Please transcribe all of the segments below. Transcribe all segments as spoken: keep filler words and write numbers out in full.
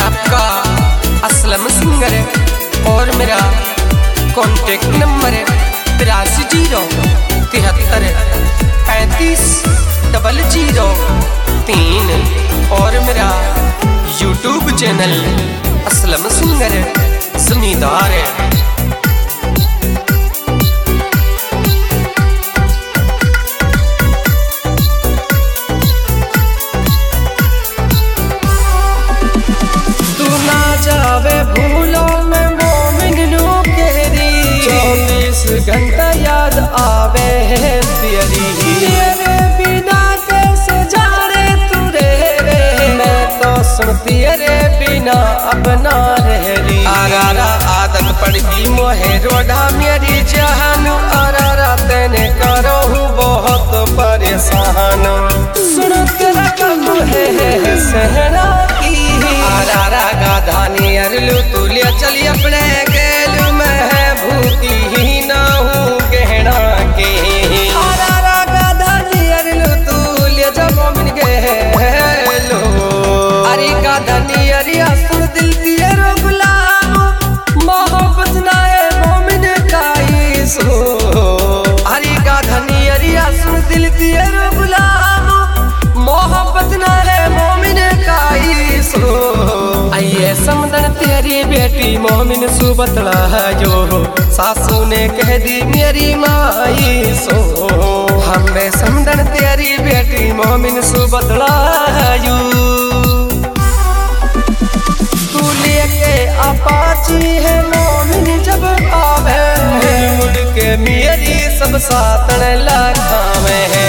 आपका असलम सिंगर और मेरा कॉन्टेक्ट नंबर तिरासी जीरो तिहत्तर पैंतीस डबल जीरो तीन और मेरा यूट्यूब चैनल असलम सिंगर जमींदार है। घंटा याद आवे है तेरी, तेरे बिना कैसे जाने तू रे रे, मैं तो सुनती रे बिना अब ना रह रही। आरारा आदत पड़ गई मोहे रोड़ा मेरी जान, आरारा तेने करो बहुत परेशान। सुन तेरा कम है सहरा की, आरारा गाधानी अरलू तू ले चली अपने गेलू मैं भूती ही ना हूँ गहना के। आरारा गाधानी अरलू तू ले जब मिल गेलो, अरे गाधानी अरिया सुन दिल दिए रो गुलाम, मोहब्बत ना है मोमिन का सो। अरे गाधानी अरिया सुन दिल दिए रो गुलाम, मोहब्बत ना है मोमिन का सो। आइए समदन तेरी बेटी मोमिन सु बतला जो, सासू ने कह दी मेरी माई सो। हमें समदन तेरी बेटी मोमिन सु बतला यू, तू लेके अपाची है मोमिन जब आवे, मुड़ के मेरी सब सातन लाखावे है।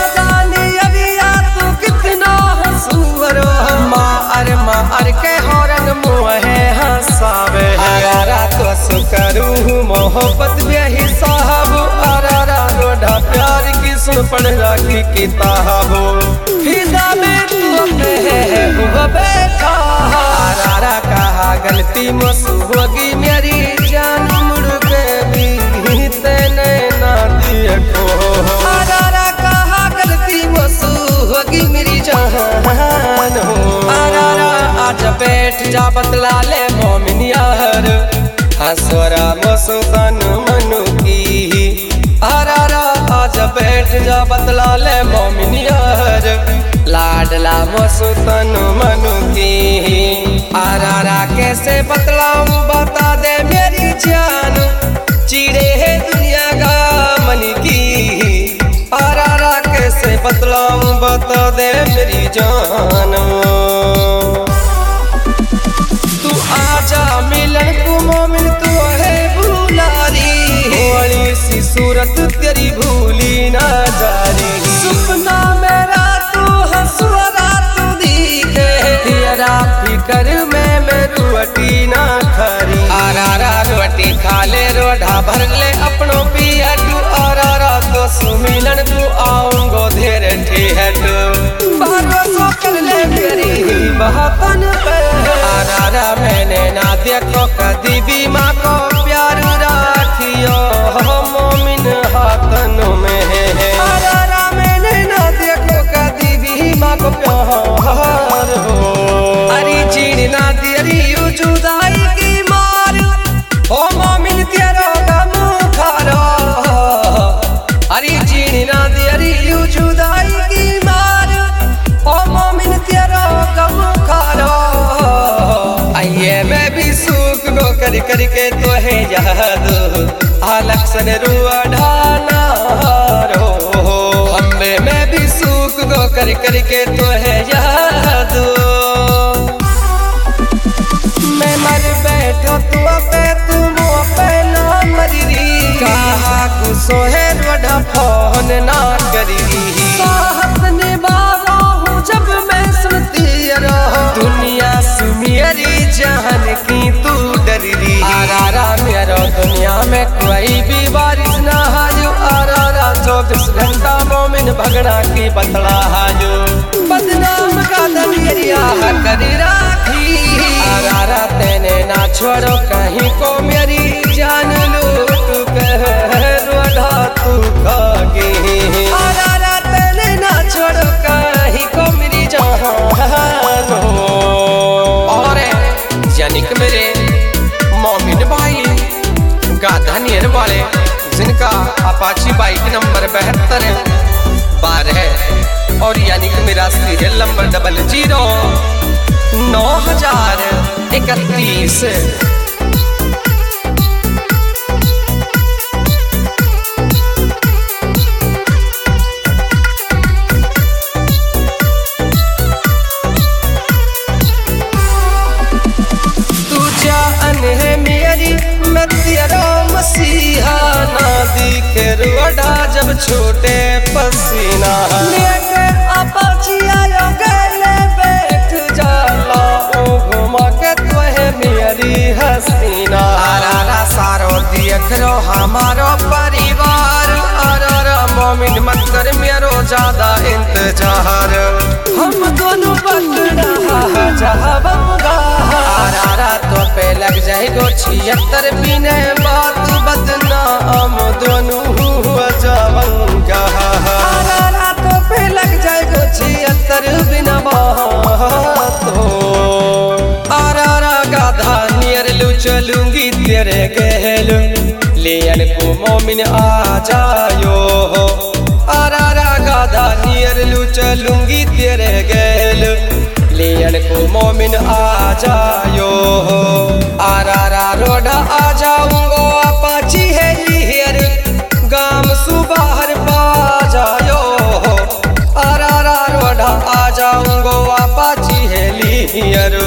माँ अर के हौरन मुहे हंसावे है, आरारा तो सुकरू मोहब्बत बेही साहब, आरारा रोढ़ा प्यार की सुन पढ़ राखी किताब। फिदा में तू है हुआ बैठा, आरारा कहा गलती मसू होगी मेरी जान, मुड़ के भी तेने ना दिए को। आरारा कहा गलती मसू होगी मेरी जान हो। आरारा आज बैठ जा बतला ले मोमिन यार, हंसवरा मसू तन मनु की। आरारा आज बैठ जा बतला ले मोमिन यार, लाडला मसू तन मनु की। आरारा कैसे बतलाऊं बता दे मेरी जान, चिड़े है दुनिया का मन की। आरारा कैसे बतलाऊं बता दे मेरी जान, तू आजा मिलन को मोमिन तू है भूलारी, बड़ी सी सूरत तेरी भूली ना जारी। सपना मेरा तू हंसुरा तू दिखे, तेरा फिकर में मैं रोटी ना खरी। आरारा रोटी खा ले रोढ़ा भर ले अपनों पिया तू, आरारा तो सुमिलन तू आऊंगो धेर ठेठ। भरोसा कर ले मेरी बहतन पे, आरारा मैंने ना देखो कदी भी माँ को प्यार राखियो मोमिन हाथनों में है। आरारा मैंने ना देखो कदी भी माँ को प्यार हो। अरे चीड़ ना तेरी जुदाई की मार, ओ मोमिन तेरा गम खारा, अरे चीड़ ना तेरी जुदाई की मार, ओ मोमिन तेरा गम खारा। आइए मैं भी सूख गो कर कर के तो है याद, आलक्सन रुआ ढाना रो। हमें मैं भी सूख गो कर कर के तो है याद, मैं मर बैठो तू पे तुम पे ना मरी, कहा कुसो है रोड़ा फोन ना करी। साहस निभावा हूँ जब मैं सुनती रहो, दुनिया से मेरी जान की तू डरी। आरारा मेरा दुनिया में कोई भी बारिश ना हाजू, आरारा चौबीस घंटा मोमिन भगना की बतला हाजू। बदनाम का दरिया कर राखी, आरारा तेने ना छोड़ो कहीं को मेरी जान लूट कह रोढ़ा तू खागे। आरारा तेने ना छोड़ो कहीं को मेरी जान हो। और यानी कि मेरे मोमिन भाई गाधा नियर वाले, जिनका अपाची बाइक नंबर बहत्तर बारह और यानी कि मेरा सीरियल नंबर डबल जीरो नौ हजार इकतीस। मसीहा ना दिखे रुआडा जब छोटे पसीना लेके अपाची आयो गले बैठ जाला ओ घुमा के तोहे मेरी हसीना। आरा सारो देख रो हमारो परिवार, आरा मोमिन मत कर मेरो ज्यादा इंतजार, हम दोनों पकड़ा जहाँ बंगा आरा तो पे लग जाएगो छिहत्तर बिने बात बदनाम दोनों जावंगा। आरा तो पे लग जाएगो छिहत्तर बिना बात हो। आरा गाधा नियर लू चलूंगी तेरे गहलू लेन को मोमिन आ जायो हो। आरा गाधा नियर लू चलूंगी तेरे गहलू लेन को मोमिन आ जायो हो। आरा रोड आ जाऊंगो अपाची है लिहर गाम सुबाहर पा जायो हो। आरा रोड आ जाऊंगो अपाची है लिहर।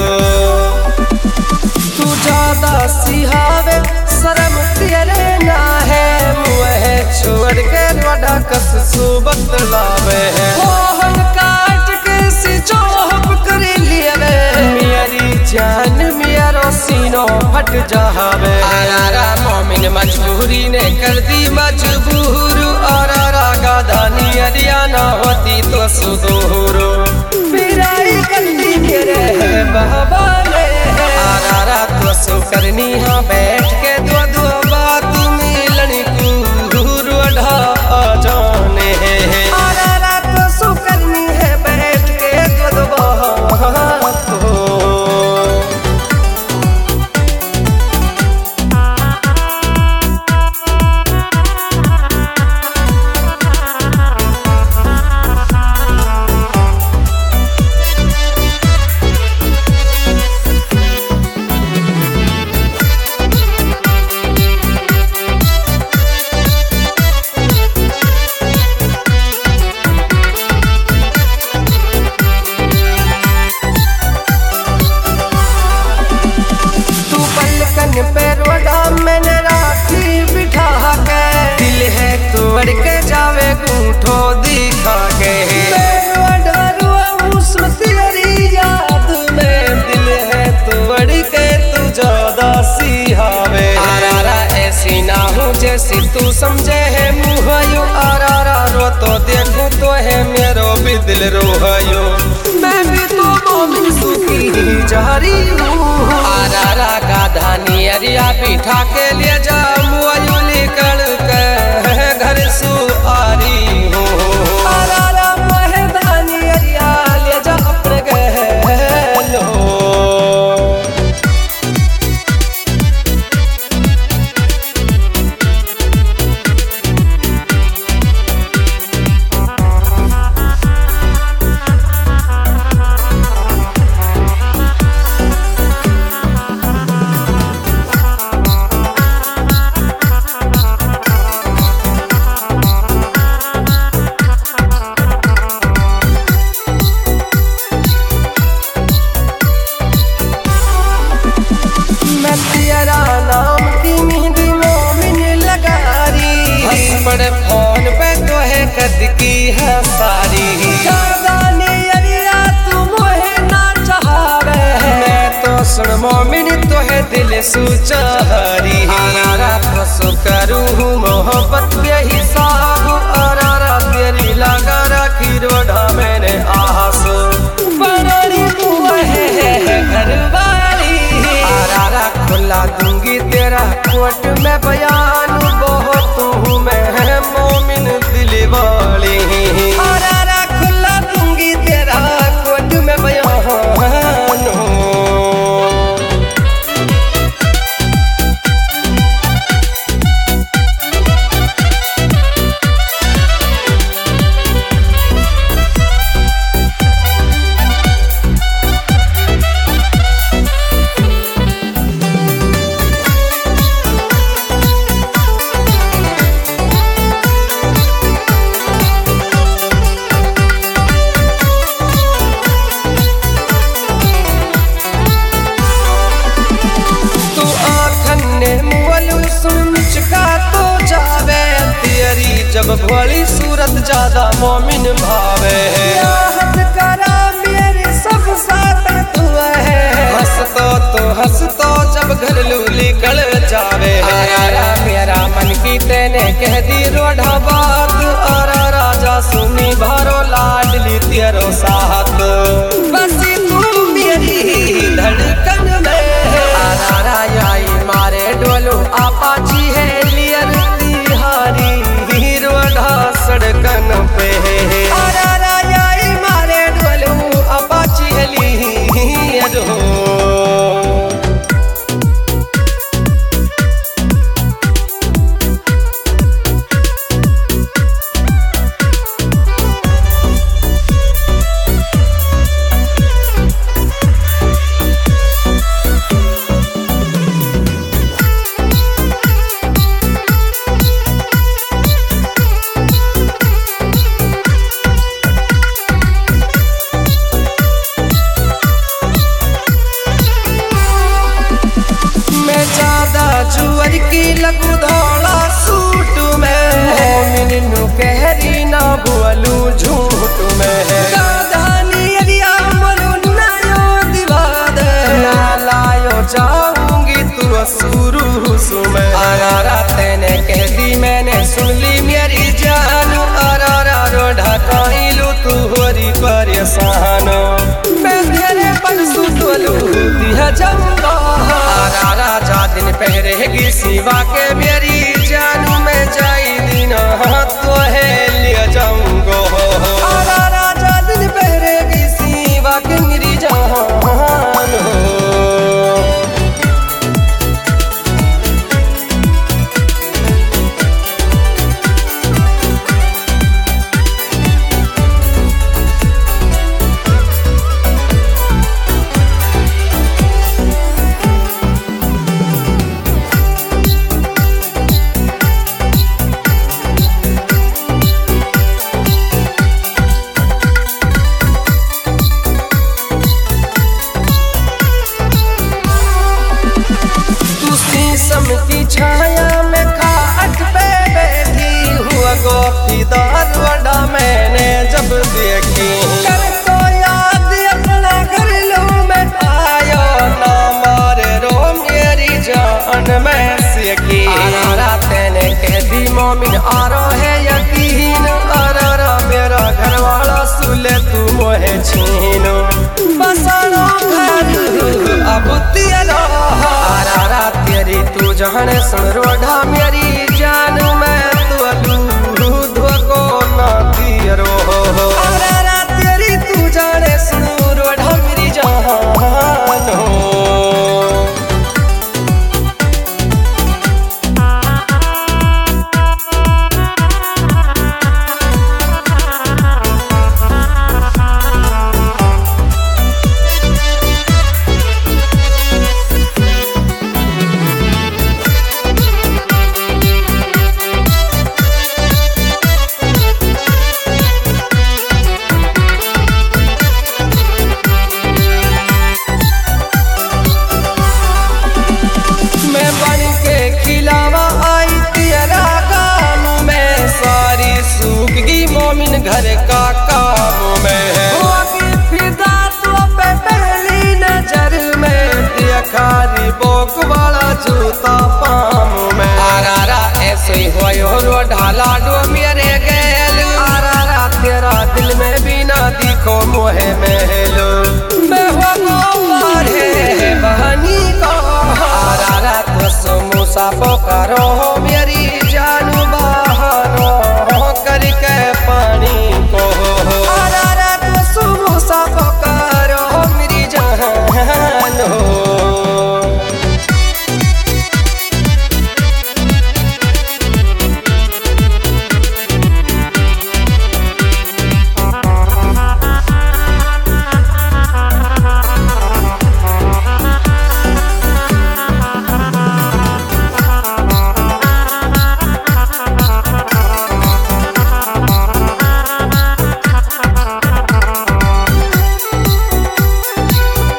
तू ज्यादा सिहावे शर्म तेरे ना है, मुँह छोड़ के रोडा कस सु बतलावे है। मोहन काट के सी चौहप कर लिए मेरी जान मेरा सीनो फट जावे। आरा मोमिन मजबूरी ने कर दी मजबूर, आरा गाधा नियरिया ना होती तो सुदूर पिराई गलती मेरे बाबा ने। आरा तो सु करनी हाँ बैठ के दो दो बात मिलनी कुहूर ढा जाने है। आरा तो सु करनी है बैठ के दो दो बात हो। पे रोडा मैंने राखी बिठा के, दिल है तोड़ के जावे गूठो दिखा के। तेरी याद में दिल है तोड़ के तू ज्यादा सिहावे। आरा ऐसी ना हूँ जैसी तू समझे है मुहायो। आरा रो तो देखूं तो है मेरो भी दिल रोहायो। मैं भी तो मोमिन सुखी जारी हूँ। आरा गाधा नियरिया बिठा के ले जा मुआयो निकल के घर सु आरी हूँ। आरा महदा नियरिया ले जा अपने गहलो। बड़े फोन पे तो है कद की है सारी। तू मोहे ना चाहवे, मैं तो सुन मोमिन तो है दिल सुचारी। आरा तो सु करूँ मोहब्बत यही साहू। आरा तेरी लगा रखी रोडा मैंने आस बड़ी है घर वाली। आरा खुला दूंगी तेरा कोट में बयान, बहुत हूँ मैं मोमिन दिल वाली। आरा खुला दूंगी तेरा कोट में बयान। जब भोली सूरत ज्यादा मोमिन भावे याद करा मेरे सब साथ तू है हंसतो तो हंसतो जब घर लूली कल जावे आरा मेरा मन की तेने कह दी रोढ़ा बात और राजा सुनी भारो लाडली तेरो साथ बसी तू मेरी धड़कन में आरा आई मारे डोलू आपाची है लियर तिहारी हीरोढ़ा सड़कन पे आरा आई मारे डोलू आपाची है लियर हो जुअर की लगू धोला सूट में मिनू कहरी ना बोलू झूठ में ना लायो जाऊंगी तू शुरू में आरा तेने कह दी मैंने सुन ली मेरी जानू आरा रोढ़ा कहिलू तू होरी परेशान मैं तेरे पर सुतलू दिया जाऊंगा आरा राजा दिन पहरेगी सिवा के मेरी जानू में जाई दिन तो है लिया जाऊंगो आरा राजा दिन पहरेगी सिवा के मेरी जान की छाया में खाट पे बैठी हुआ गोपी दारवाड़ा मैंने जब देखी कर तो याद अपना कर लूं मैं आयो ना मारे रो मेरी जान में सीखी आरा तेने कह दी मोमिन आरो है यकीन आरा मेरा घर वाला सुले तू मोहे छीनो बसानो घर अब तेरा आरा तेरी तू जाने सुन रोढ़ा मेरी जान